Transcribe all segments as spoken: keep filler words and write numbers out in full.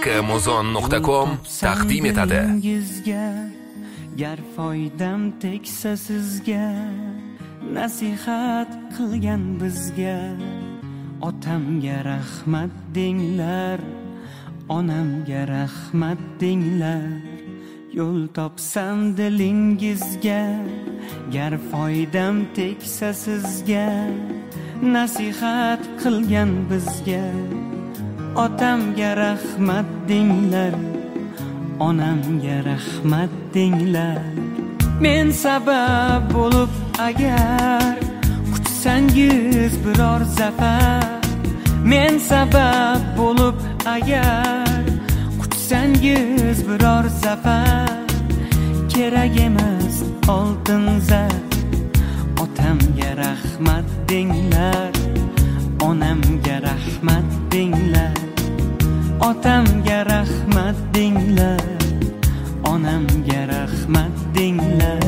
amazon nuqta com taqdim etadi. Gar foydam tegsa sizga, nasihat qilgan bizga, otamga rahmat denglar, onamga rahmat denglar. Yo'l topsam dilingizga, gar foydam tegsa sizga, nasihat qilgan bizga, otamga rahmat denglar, onamga rahmat denglar. Men sabab bo'lib agar kutsangiz biror zafar, men sabab bo'lib agar kutsangiz biror zafar, kerak emas oltin zar, otamga rahmat denglar, onamga rahmat denglar. Otamga rahmat denglar, onamga rahmat denglar.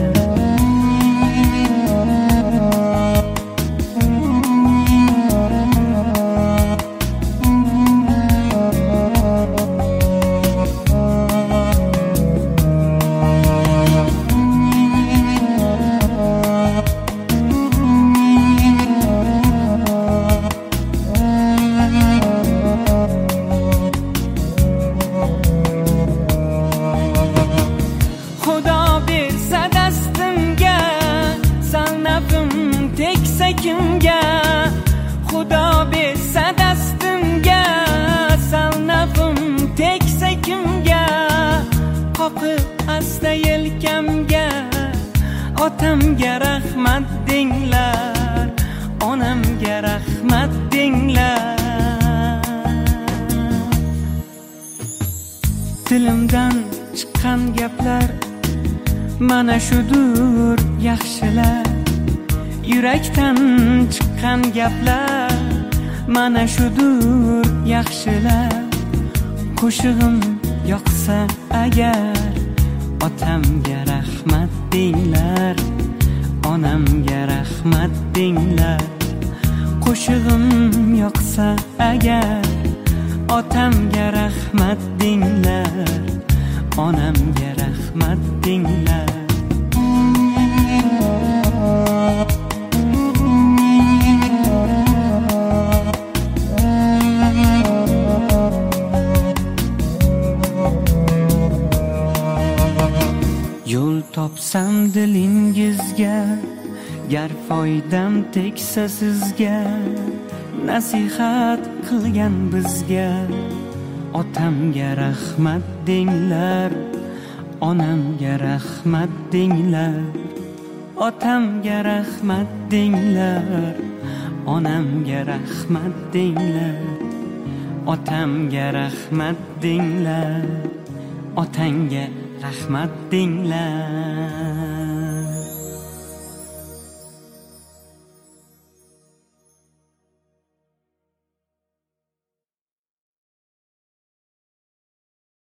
Kimga Xudo bersa dastimga, sal nafim tegsa kimga, qoqib asta yelkamga, otamga rahmat denglar, onamga rahmat denglar. Dilimdan chiqqan gaplar mana shudur yaxshilar, yurakdan chiqqan gaplar mana shudur yaxshilar. Qo'shig'im yoqsa agar, otamga rahmat denglar, onamga rahmat denglar. Qo'shig'im yoqsa agar, otamga rahmat denglar, onamga rahmat denglar. Yo'l topsam dilingizga, gar foydam tegsa sizga, nasihat qilgan bizga, otamga rahmat denglar, onamga rahmat denglar. Otamga rahmat denglar, onamga rahmat denglar. Otamga rahmat denglar, otangga rahmat denglar.